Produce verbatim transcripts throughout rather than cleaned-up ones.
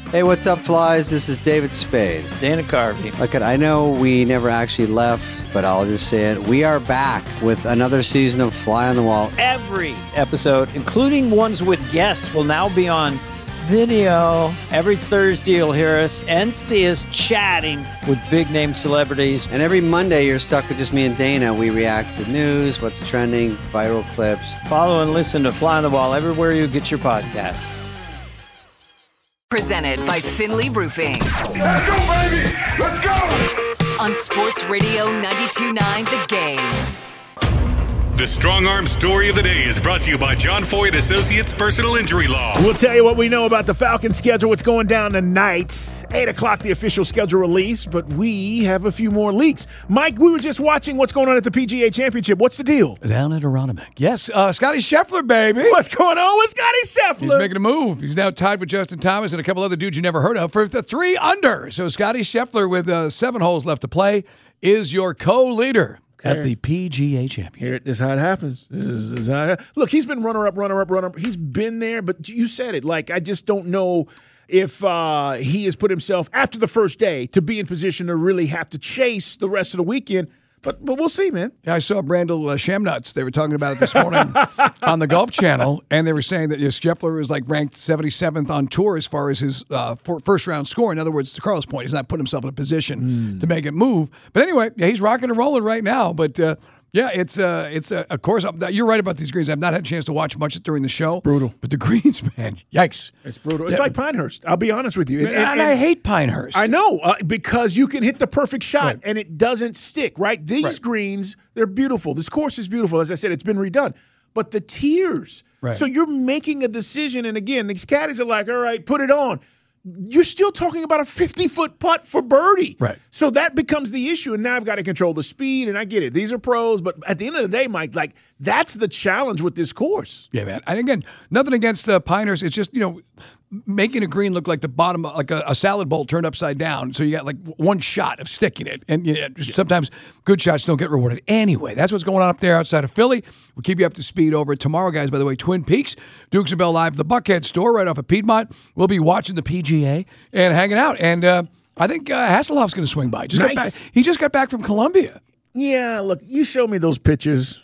Hey, what's up, flies? This is David Spade. Dana Carvey. Look, I know we never actually left, but I'll just say it. We are back with another season of Fly on the Wall. Every episode, including ones with guests, will now be on video. Every Thursday, you'll hear us and see us chatting with big-name celebrities. And every Monday, you're stuck with just me and Dana. We react to news, what's trending, viral clips. Follow and listen to Fly on the Wall everywhere you get your podcasts. Presented by Finley Roofing. Let's go, baby! Let's go! On Sports Radio ninety-two point nine The Game. The Strong Arm Story of the Day is brought to you by John Foy and Associates Personal Injury Law. We'll tell you what we know about the Falcons schedule, what's going down tonight. eight o'clock, the official schedule release, but we have a few more leaks. Mike, we were just watching what's going on at the P G A Championship. What's the deal? Down at Aronimink. Yes, uh, Scotty Scheffler, baby. What's going on with Scotty Scheffler? He's making a move. He's now tied with Justin Thomas and a couple other dudes you never heard of for the three under. So Scotty Scheffler, with uh, seven holes left to play, is your co-leader at the P G A Championship. Here, this is how it happens. This is, this is how it, look, he's been runner-up, runner-up, runner-up. He's been there, but you said it. Like, I just don't know if uh, he has put himself, after the first day, to be in position to really have to chase the rest of the weekend. But but we'll see, man. Yeah, I saw Brandel uh, Shamnuts. They were talking about it this morning on the Golf Channel, and they were saying that you know, Scheffler is like ranked seventy-seventh on tour as far as his uh, first-round score. In other words, to Carl's point, he's not putting himself in a position mm. to make it move. But anyway, yeah, he's rocking and rolling right now. But uh, yeah, it's uh, it's uh, of course you're right about these greens. I've not had a chance to watch much during the show. It's brutal, but the greens, man, yikes! It's brutal. It's yeah. like Pinehurst. I'll be honest with you, and, and, and, and I hate Pinehurst. I know uh, because you can hit the perfect shot right. and it doesn't stick. Right? These right. greens, they're beautiful. This course is beautiful. As I said, it's been redone, but the tiers. Right. So you're making a decision, and again, these caddies are like, "All right, put it on." You're still talking about a fifty-foot putt for birdie. Right. So that becomes the issue, and now I've got to control the speed, and I get it. These are pros, but at the end of the day, Mike, like, that's the challenge with this course. Yeah, man. And again, nothing against uh, Pinehurst. It's just, you know, making a green look like the bottom, like a, a salad bowl turned upside down. So you got like one shot of sticking it. And you know, sometimes good shots don't get rewarded anyway. That's what's going on up there outside of Philly. We'll keep you up to speed over it tomorrow, guys. By the way, Twin Peaks, Dukes and Bell Live, the Buckhead store right off of Piedmont. We'll be watching the P G A and hanging out. And uh, I think uh, Hasselhoff's going to swing by. Just nice. got back, he just got back from Colombia. Yeah, look, you show me those pictures.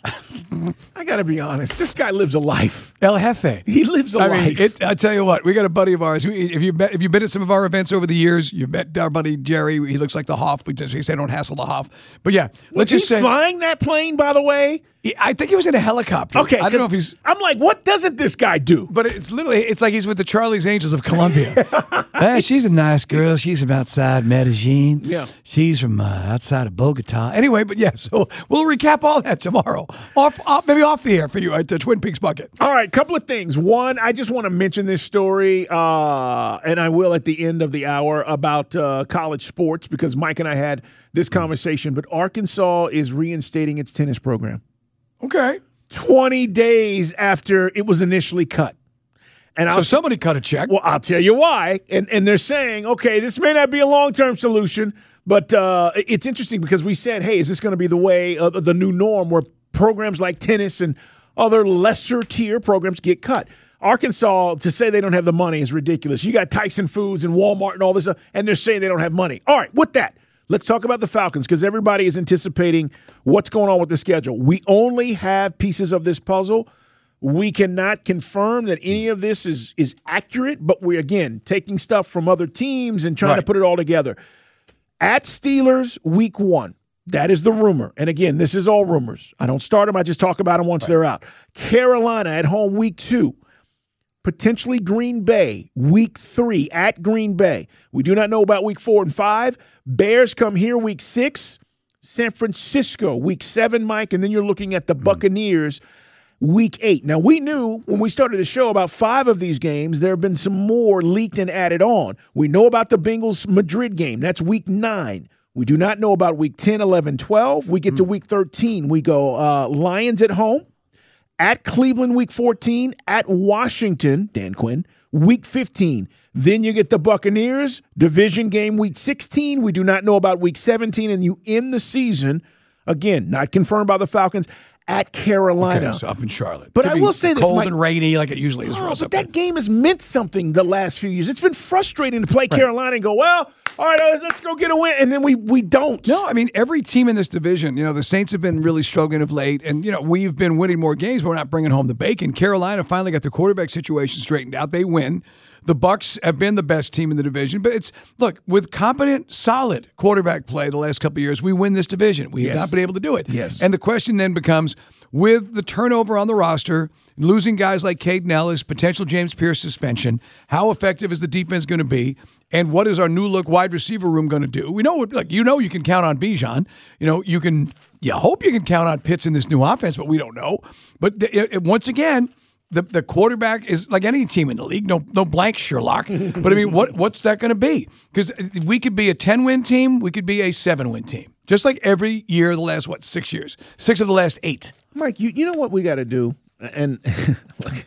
I got to be honest. This guy lives a life. El Jefe. He lives a I life. Mean, it, I tell you what, we got a buddy of ours. Who, if you've, met, if you've been at some of our events over the years, you've met our buddy Jerry. He looks like the Hoff. We just say don't hassle the Hoff. But yeah, let's Was just he say. flying that plane, by the way? I think he was in a helicopter. Okay, I don't know if he's. I'm like, what doesn't this guy do? But it's literally, it's like he's with the Charlie's Angels of Colombia. Hey, she's a nice girl. She's from outside Medellin. Yeah. She's from uh, outside of Bogota. Anyway, but yeah, so we'll recap all that tomorrow. Off, off maybe off the air for you at the Twin Peaks Bucket. All right, couple of things. One, I just want to mention this story, uh, and I will at the end of the hour, about uh, college sports, because Mike and I had this conversation. But Arkansas is reinstating its tennis program. Okay. twenty days after it was initially cut. And so I'll, somebody cut a check. Well, I'll tell you why. And and they're saying, okay, this may not be a long-term solution, but uh, it's interesting because we said, hey, is this going to be the way, uh, the new norm where programs like tennis and other lesser-tier programs get cut? Arkansas, to say they don't have the money is ridiculous. You got Tyson Foods and Walmart and all this, uh, and they're saying they don't have money. All right, with that, let's talk about the Falcons, because everybody is anticipating what's going on with the schedule. We only have pieces of this puzzle. We cannot confirm that any of this is is accurate, but we're, again, taking stuff from other teams and trying right. to put it all together. At Steelers, week one. That is the rumor. And, again, this is all rumors. I don't start them. I just talk about them once right. they're out. Carolina at home, week two. Potentially Green Bay, week three at Green Bay. We do not know about week four and five. Bears come here week six. San Francisco, week seven, Mike. And then you're looking at the mm. Buccaneers, week eight. Now, we knew when we started the show about five of these games, there have been some more leaked and added on. We know about the Bengals-Madrid game. That's week nine. We do not know about week ten, eleven, twelve. We get mm. to week thirteen. We go uh, Lions at home. At Cleveland, week fourteen. At Washington, Dan Quinn, week fifteen. Then you get the Buccaneers, division game, week sixteen. We do not know about week seventeen, and you end the season, again, not confirmed by the Falcons, at Carolina. Okay, so up in Charlotte. But Could I be will say this, cold Mike- and rainy like it usually is. Oh, for us but up that there. game has meant something the last few years. It's been frustrating to play Carolina and go, well, all right, let's, let's go get a win, and then we we don't. No, I mean, every team in this division, you know, the Saints have been really struggling of late, and, you know, we've been winning more games, but we're not bringing home the bacon. Carolina finally got the quarterback situation straightened out. They win. The Bucs have been the best team in the division, but it's, look, with competent, solid quarterback play the last couple of years, we win this division. We have Yes. not been able to do it. Yes. And the question then becomes, with the turnover on the roster, losing guys like Caden Ellis, potential James Pierce suspension, how effective is the defense going to be? And what is our new look wide receiver room going to do? We know, like, you know, you can count on Bijan. You know, you can, you hope you can count on Pitts in this new offense, but we don't know. But the, it, once again, the the quarterback is like any team in the league. No, no blank, Sherlock. But I mean, what what's that going to be? Because we could be a ten-win team, we could be a seven-win team, just like every year the last what six years, six of the last eight. Mike, you, you know what we got to do? And look,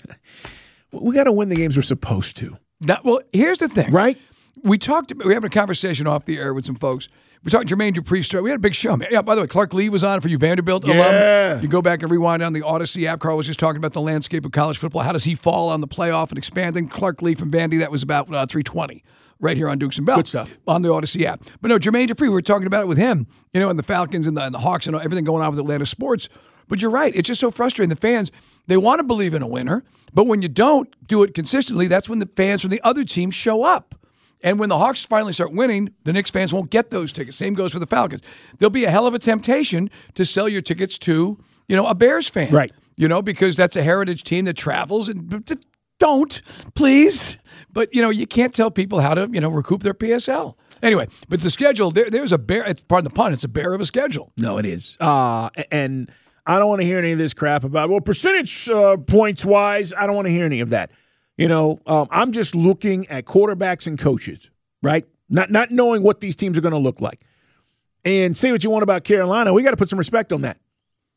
we got to win the games we're supposed to. That, well, here's the thing, Right? We talked. We were having a conversation off the air with some folks. We talked Jermaine Dupri story. We had a big show, man. Yeah, by the way, Clark Lee was on for you Vanderbilt Yeah. alum. You go back and rewind on the Odyssey app. Carl was just talking about the landscape of college football. How does he fall on the playoff and expanding? Clark Lee from Vandy, that was about uh, three twenty right here on Dukes and Bell. Good stuff. On the Odyssey app. But no, Jermaine Dupri, we were talking about it with him, you know, and the Falcons and the, and the Hawks and everything going on with Atlanta sports. But you're right. It's just so frustrating. The fans, they want to believe in a winner, but when you don't do it consistently, that's when the fans from the other teams show up. And when the Hawks finally start winning, the Knicks fans won't get those tickets. Same goes for the Falcons. There'll be a hell of a temptation to sell your tickets to, you know, a Bears fan. Right. You know, because that's a heritage team that travels. And don't, please. But, you know, you can't tell people how to, you know, recoup their P S L. Anyway, but the schedule, there, there's a bear, pardon the pun, it's a bear of a schedule. No, it is. Uh, and I don't want to hear any of this crap about, well, percentage uh, points wise, I don't want to hear any of that. You know, um, I'm just looking at quarterbacks and coaches, right? Not not knowing what these teams are going to look like. And say what you want about Carolina, we got to put some respect on that.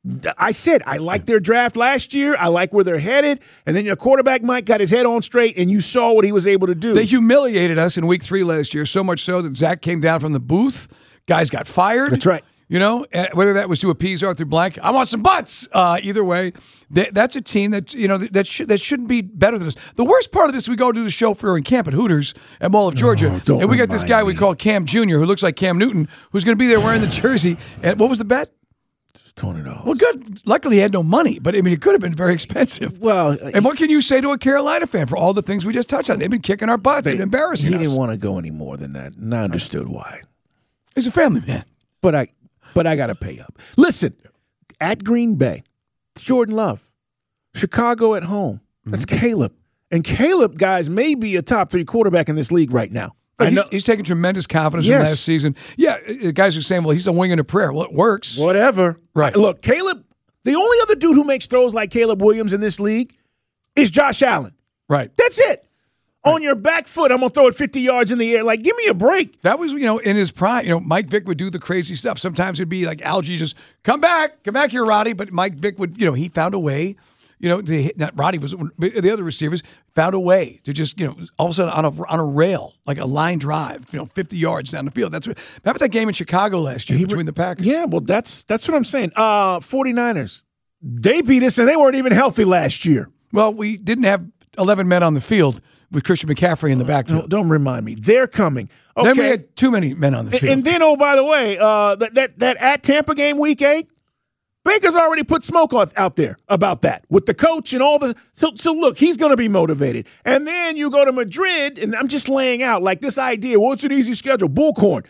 I said I like their draft last year. I like where they're headed. And then your quarterback, Mike, got his head on straight, and you saw what he was able to do. They humiliated us in week three last year, so much so that Zach came down from the booth. Guys got fired. That's right. You know, whether that was to appease Arthur Blank, I want some butts. Uh, either way, that, that's a team that you know that should that shouldn't be better than us. The worst part of this, we go do the show for in camp at Hooters at Mall of Georgia, Oh, and we got this remind guy me. we call Cam Junior, who looks like Cam Newton, who's going to be there wearing the jersey. And what was the bet? twenty dollars. Well, good. Luckily, he had no money, but I mean, it could have been very expensive. Well, and what can you say to a Carolina fan for all the things we just touched on? They've been kicking our butts they, and embarrassing he us. didn't want to go any more than that, and I understood why. He's a family man. But I, but I got to pay up. Listen, at Green Bay, Jordan Love, Chicago at home. That's Mm-hmm. Caleb, and Caleb, guys, may be a top three quarterback in this league right now. I He's, know. he's taking tremendous confidence Yes. in last season. Yeah, uh, guys are saying, well, he's a wing and a prayer. Well, it works. Whatever. Right. Look, Caleb. The only other dude who makes throws like Caleb Williams in this league is Josh Allen. Right. That's it. On your back foot, I'm gonna throw it fifty yards in the air. Like, give me a break. That was, you know, in his prime. You know, Mike Vick would do the crazy stuff. Sometimes it'd be like Algie just, come back, come back here, Roddy. But Mike Vick would, you know, he found a way, you know, to hit, not Roddy was, the other receivers found a way to just, you know, all of a sudden on a, on a rail, like a line drive, you know, fifty yards down the field. That's what, remember that game in Chicago last year He between re- the Packers? Yeah, well, that's that's what I'm saying. Uh, 49ers, they beat us, and they weren't even healthy last year. Well, we didn't have eleven men on the field with Christian McCaffrey in the backfield. Don't, don't remind me. They're coming. Okay. Then we had too many men on the and, field. and then, oh, by the way, uh, that, that, that at Tampa game week eight, Baker's already put smoke out, out there about that with the coach and all the – so so look, he's going to be motivated. And then you go to Madrid, and I'm just laying out like this idea, well, it's an easy schedule, bullcorn.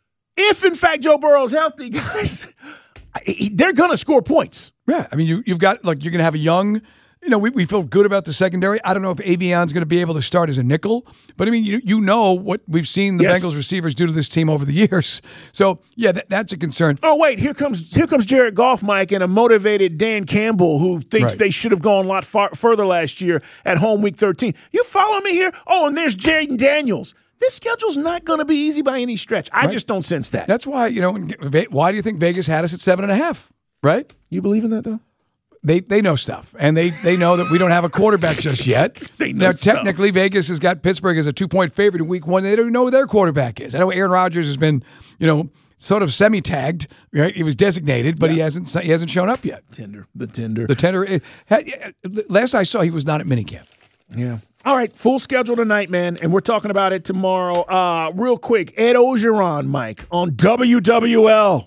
If, in fact, Joe Burrow's healthy, guys, they're going to score points. Yeah, I mean, you, you've got, like, you're going to have a young, you know, we, we feel good about the secondary. I don't know if Avion's going to be able to start as a nickel, but I mean, you you know what we've seen the Yes. Bengals receivers do to this team over the years. So, yeah, that, that's a concern. Oh, wait, here comes here comes Jared Goff, Mike, and a motivated Dan Campbell who thinks Right. they should have gone a lot far, further last year at home week thirteen. You follow me here? Oh, and there's Jaden Daniels. This schedule's not going to be easy by any stretch. I Right. just don't sense that. That's why, you know, why do you think Vegas had us at seven and a half, right? You believe in that, though? They they know stuff, and they, they know that we don't have a quarterback just yet. They know now, stuff. technically, Vegas has got Pittsburgh as a two-point favorite in week one. They don't know who their quarterback is. I know Aaron Rodgers has been, you know, sort of semi-tagged, right? He was designated, but Yeah. he hasn't he hasn't shown up yet. Tinder, the Tinder. The tender. it- ha- Last I saw, he was not at minicamp. Yeah. All right, full schedule tonight, man, and we're talking about it tomorrow. Uh, real quick, Ed Ogeron, Mike, on W W L,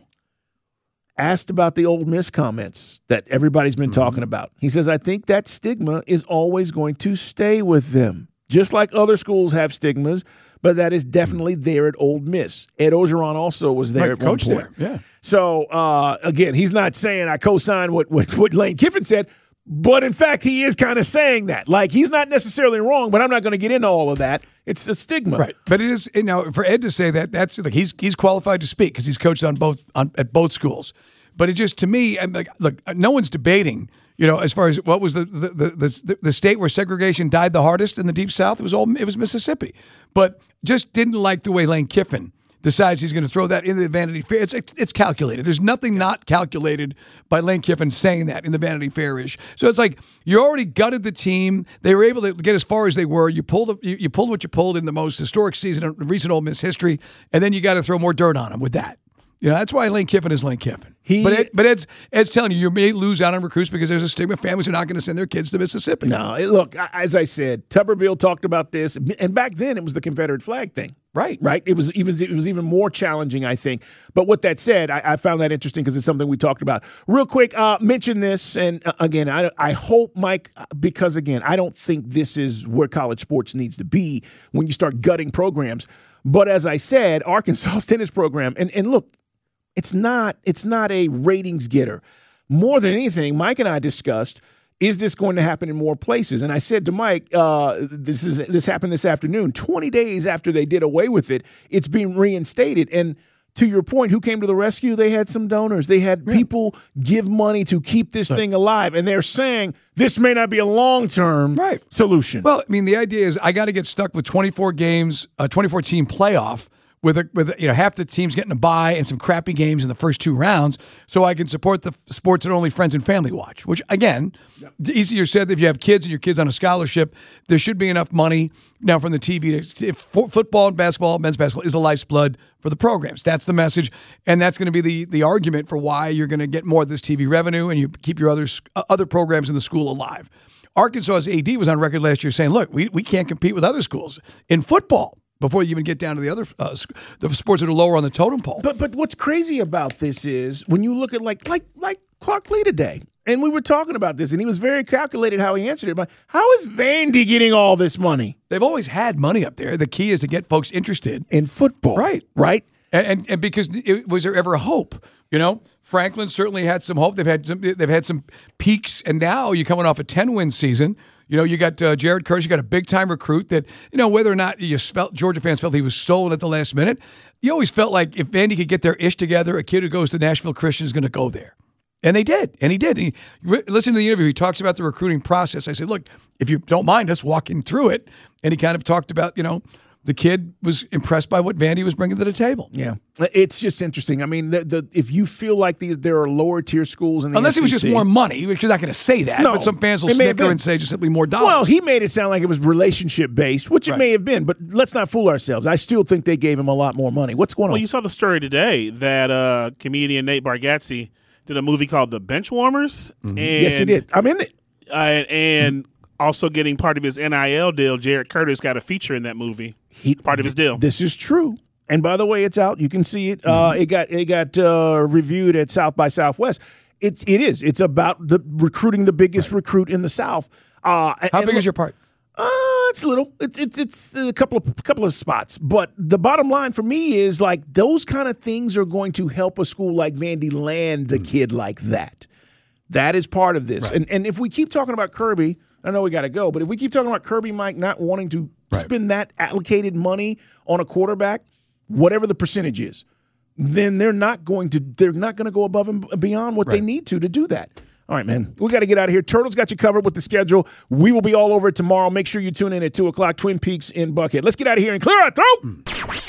asked about the Ole Miss comments that everybody's been mm-hmm. talking about. He says, I think that stigma is always going to stay with them, just like other schools have stigmas, but that is definitely there at Ole Miss. Ed Ogeron also was there Right, at coach one point. there, yeah. So, uh, again, he's not saying I co-sign what, what, what Lane Kiffin said, but in fact, he is kind of saying that. Like, he's not necessarily wrong, but I'm not going to get into all of that. It's the stigma. Right. But it is, you know, for Ed to say that, that's like he's he's qualified to speak because he's coached on both on at both schools. But it just, to me, I'm like, look, no one's debating, you know, as far as what was the the, the the the state where segregation died the hardest in the Deep South. It was all it was Mississippi. But just didn't like the way Lane Kiffin decides he's going to throw that into the Vanity Fair. It's, it's it's calculated. There's nothing not calculated by Lane Kiffin saying that in the Vanity Fair-ish. So it's like you already gutted the team. They were able to get as far as they were. You pulled you, you pulled what you pulled in the most historic season in recent Ole Miss history, and then you got to throw more dirt on them with that. You know, that's why Lane Kiffin is Lane Kiffin. He, but Ed, but Ed's, Ed's telling you, you may lose out on recruits because there's a stigma. Families are not going to send their kids to Mississippi. No, it- look, as I said, Tuberville talked about this, and back then it was the Confederate flag thing. Right. Right. It was, it was, it was even more challenging, I think. But with that said, I, I found that interesting because it's something we talked about. Real quick, uh, mention this. And uh, again, I, I hope, Mike, because again, I don't think this is where college sports needs to be when you start gutting programs. But as I said, Arkansas's tennis program, and, and look, it's not, it's not a ratings getter. More than anything, Mike and I discussed, is this going to happen in more places? And I said to Mike, uh, this is this happened this afternoon. twenty days after they did away with it, it's being reinstated. And to your point, who came to the rescue? They had some donors. They had yeah. people give money to keep this right. thing alive. And they're saying this may not be a long-term right. solution. Well, I mean, the idea is I got to get stuck with twenty-four games, a twenty-four team playoff, with a, with a, you know half the teams getting a bye and some crappy games in the first two rounds, so I can support the sports that only friends and family watch. Which again, yep. easier said. If you have kids and your kids on a scholarship, there should be enough money now from the T V. To, if football and basketball, men's basketball is the lifeblood for the programs. That's the message, and that's going to be the the argument for why you're going to get more of this T V revenue and you keep your other uh, other programs in the school alive. Arkansas's A D was on record last year saying, "Look, we we can't compete with other schools in football." Before you even get down to the other uh, the sports that are lower on the totem pole. But but what's crazy about this is when you look at like like like Clark Lee today, and we were talking about this, and he was very calculated how he answered it. But how is Vandy getting all this money? They've always had money up there. The key is to get folks interested in football, right? Right, and and, and because it, was there ever a hope? You know, Franklin certainly had some hope. They've had some they've had some peaks, and now you're coming off a ten win season. You know, you got uh, Jared Curtis, you got a big-time recruit that, you know, whether or not you felt, Georgia fans felt he was stolen at the last minute, you always felt like if Vandy could get their ish together, a kid who goes to Nashville Christian is going to go there. And they did, and he did. He, listen to the interview. He talks about the recruiting process. I said, look, if you don't mind us walking through it, and he kind of talked about, you know, the kid was impressed by what Vandy was bringing to the table. Yeah, it's just interesting. I mean, the, the, if you feel like these, there are lower tier schools in the unless S E C, it was just more money, which you're not going to say that. No, but some fans will snicker and say just simply more dollars. Well, he made it sound like it was relationship based, which it right. may have been. But let's not fool ourselves. I still think they gave him a lot more money. What's going on? Well, you saw the story today that uh, comedian Nate Bargatze did a movie called The Benchwarmers. Mm-hmm. And, yes, he did. I'm in it. Uh, and. Mm-hmm. Also getting part of his N I L deal, Jared Curtis got a feature in that movie. He, part of his deal. This is true. And by the way, it's out. You can see it. Uh, it got it got uh, reviewed at South by Southwest. It's it is. It's about the recruiting the biggest right. recruit in the South. Uh, How big look, is your part? Uh, it's little. It's it's it's a couple of couple of spots. But the bottom line for me is like those kind of things are going to help a school like Vandy land a kid like that. That is part of this. Right. And and if we keep talking about Kirby. I know we got to go, but if we keep talking about Kirby, Mike, not wanting to right. spend that allocated money on a quarterback, whatever the percentage is, then they're not going to they're not going to go above and beyond what right. they need to to do that. All right, man, we got to get out of here. Turtles got you covered with the schedule. We will be all over it tomorrow. Make sure you tune in at two o'clock, Twin Peaks in Buckhead. Let's get out of here and clear our throat. Mm.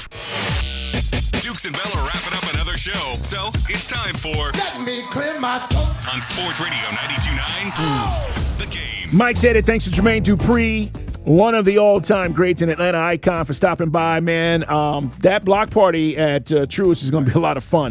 Dukes and Bell are wrapping up another show, so it's time for Let Me Clear My Throat on Sports Radio ninety-two point nine. Oh. The Game. Mike said it. Thanks to Jermaine Dupri. One of the all-time greats and Atlanta icon for stopping by, man. Um, that block party at uh, Truist is going to be a lot of fun.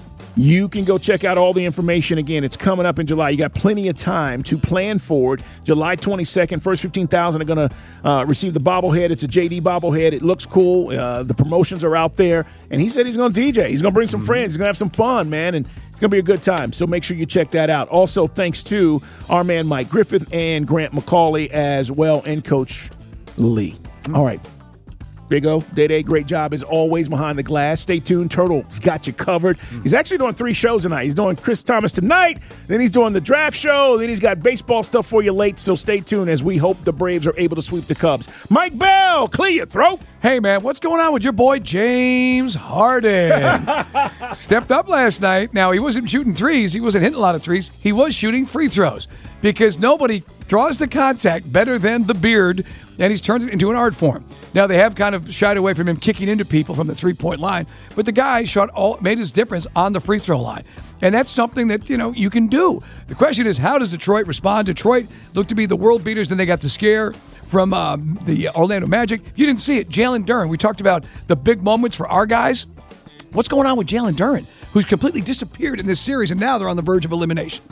You can go check out all the information. Again, it's coming up in July. You got plenty of time to plan for it. July twenty-second, first fifteen thousand are going to uh, receive the bobblehead. It's a J D bobblehead. It looks cool. Uh, the promotions are out there. And he said he's going to D J. He's going to bring some friends. He's going to have some fun, man. And it's going to be a good time. So make sure you check that out. Also, thanks to our man Mike Griffith and Grant McCauley as well, and Coach Lee. All right. Big O, Day-Day, great job as always behind the glass. Stay tuned. Turtle's got you covered. He's actually doing three shows tonight. He's doing Chris Thomas tonight, then he's doing the draft show, then he's got baseball stuff for you late, so stay tuned as we hope the Braves are able to sweep the Cubs. Mike Bell, clear your throat. Hey, man, what's going on with your boy James Harden? Stepped up last night. Now, he wasn't shooting threes. He wasn't hitting a lot of threes. He was shooting free throws because nobody draws the contact better than the beard, and he's turned it into an art form. Now, they have kind of shied away from him kicking into people from the three-point line, but the guy shot all, made his difference on the free throw line. And that's something that, you know, you can do. The question is, how does Detroit respond? Detroit looked to be the world beaters, then they got the scare from um, the Orlando Magic. You didn't see it. Jalen Duren, we talked about the big moments for our guys. What's going on with Jalen Duren, who's completely disappeared in this series, and now they're on the verge of elimination?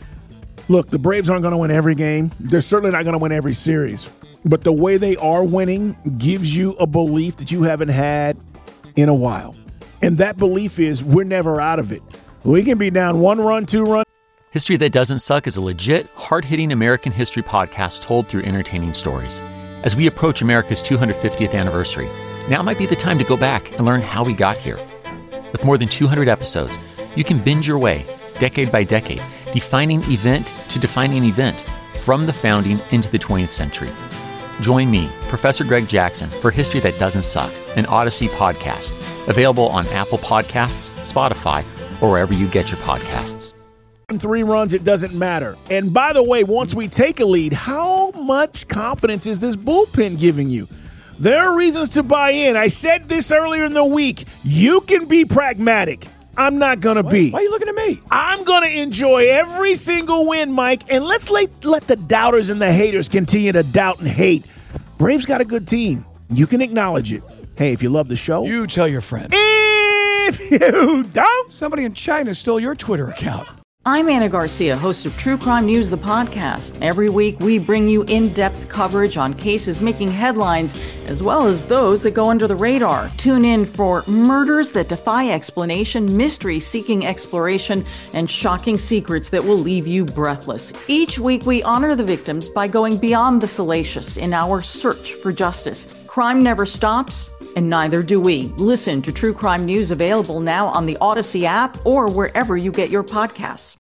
Look, the Braves aren't going to win every game. They're certainly not going to win every series. But the way they are winning gives you a belief that you haven't had in a while. And that belief is we're never out of it. We can be down one run, two run. History That Doesn't Suck is a legit, hard-hitting American history podcast told through entertaining stories. As we approach America's two hundred fiftieth anniversary, now might be the time to go back and learn how we got here. With more than two hundred episodes, you can binge your way, decade by decade, defining event to defining event, from the founding into the twentieth century. Join me, Professor Greg Jackson, for History That Doesn't Suck, an Odyssey podcast, available on Apple Podcasts, Spotify, or wherever you get your podcasts. Three runs, it doesn't matter. And by the way, once we take a lead, how much confidence is this bullpen giving you? There are reasons to buy in. I said this earlier in the week. You can be pragmatic. I'm not going to be. Why are you looking at me? I'm going to enjoy every single win, Mike, and let's let, let the doubters and the haters continue to doubt and hate. Braves got a good team. You can acknowledge it. Hey, if you love the show, You tell your friends. if you don't, Somebody in China stole your Twitter account. I'm Anna Garcia, host of True Crime News, the podcast. Every week, we bring you in-depth coverage on cases making headlines, as well as those that go under the radar. Tune in for murders that defy explanation, mysteries seeking exploration, and shocking secrets that will leave you breathless. Each week, we honor the victims by going beyond the salacious in our search for justice. Crime never stops, and neither do we. Listen to True Crime News, available now on the Odyssey app or wherever you get your podcasts.